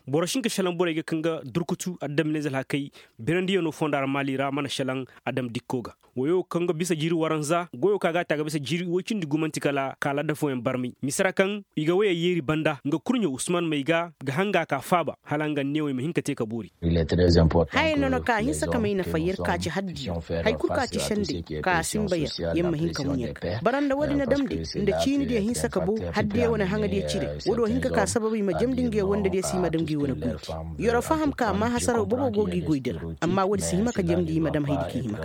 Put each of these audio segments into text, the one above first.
boroshin ka shalan bore ga kanga durkutu adam ne zala kai berandiyo no fondar malira mana shalan adam dikkoga woyo kanga bisa jiri waranza goyo kaga taga bisa jiri wocin digumanti kala da foyen barmi misra kan iga waya yeri banda nga kurnyo usman maiga ga hanga ka faba halanga newe mahinka te ka buri hay nono ka hinsa kamai na fayir ka ci haddi hay kur ka ci shande ka simbaya yamma hinka munya baranda wadi na damdi inda cini da hinsa ka bu haddi wani hanga da cire wodo hinka ka sababi ma jamdin ge wanda da sima damgi wani kuti yoro faham ka ma hasara bobo gogi goidir amma wadi sima ka jamdi madam haidiki hima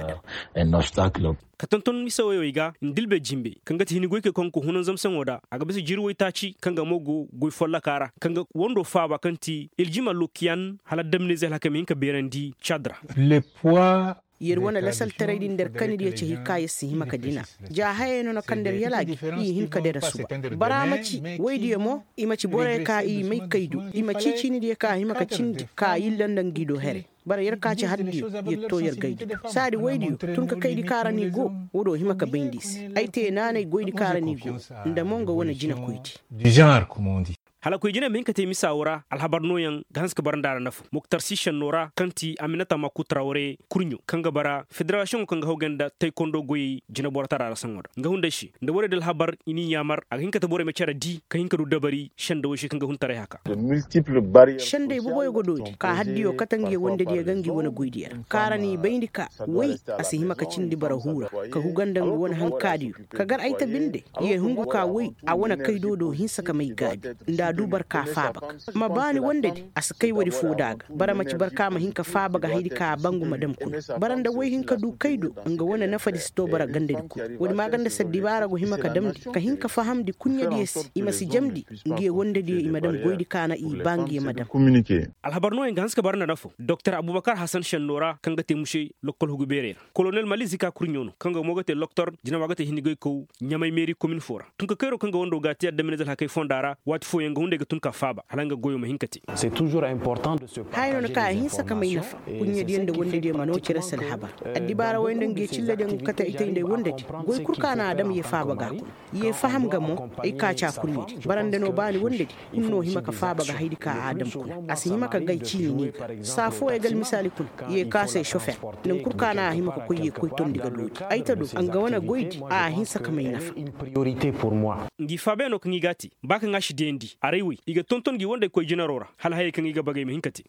kadam ka tonton misa wayo iga ndilbe jimbe kanga tini goike konko hunan zamsan wada aga bisu jirwai taci kanga mogo goy folla kara kanga wondo faba kanti iljima lokian hala damne zel hakamin ka berandi chadra le poids yer wana lasal taraydin der kanidi yace hikaya si hima kadina ja hayeno na kander yalagi yi hin kadera suba baramaci waydiyo mo imaci bore ka yi mai kaidu imaci cini de ka hima ka cindi ka yillandan gido here bara yar ka ci haddi yetto yar gaidi sadi waydiyo tun ka kaidi karani go wodo hima ka bindis aite nanay goydi karani go nda mongo wana jina koyti du genre comme on dit hala ko jina min kate misawura alhabarno yan ganska barandara nafu muktar sishan nora kanti aminata makutrawore kurnyo kanga bara federation kanga hoganda taekwondo goyi jina bortara rasangoda nga hunda shi nda wore del habar ini yamar agin kata bore mechara di ka hinka du dabari shanda woshi kanga huntare haka multiple barrières shanda ibu boy gododi ka haddiyo katange wonde dia gangi wona goydiyar karani bayndika way asihima ka cindi bara hura ka hugandan wona hankadiyo kagar aita binde ye hungu ka way a wona kaydodo hinsa ka mai gadi nda dubar ka fabak ma bani wonde askai wadi fudaga bara maci barka ma hinka fabaga haydi ka bangu madam kun baranda way hinka du kaydo nga wona nafadi sto bara gande ku wadi maganda saddi bara go himaka damdi ka hinka fahamdi kunya dies imasi jamdi nge wonde di madam goydi kana i bangi madam communiquer alhabarno en ganska barna dafo dr abubakar hasan shanora kanga te mushe lokol hugubere colonel malizika kurnyono kanga mogate docteur jina wagate hinigoy ko nyamay mairie commune fora tunka kero kanga wondo gati adda menezal hakay fondara wat fo yanga hunde ga tunka faba halanga goyo mahinkati c'est toujours important de se hayno ka hinsa kamay nafa kunya di ende wonde di mano ci resal haba addi bara wende nge cilla den kata ite inde wonde goy kurkana adam ye faba ga kun ye faham ga mo ay ka cha kunni barande no bani wonde kunno himaka faba ga haydi ka adam kun asihima ka gayci ni safo e gal misali kun ye ka sai chauffeur len kurkana himaka ko ye ko tondi ga do ay tadu an ga wana goydi a hinsa kamay nafa une priorité pour moi ngi fabe no kangi gati baka ngashi dendi arewi iga tonton gi wonde ko jinarora hal haye kangi ga bagay mahinkati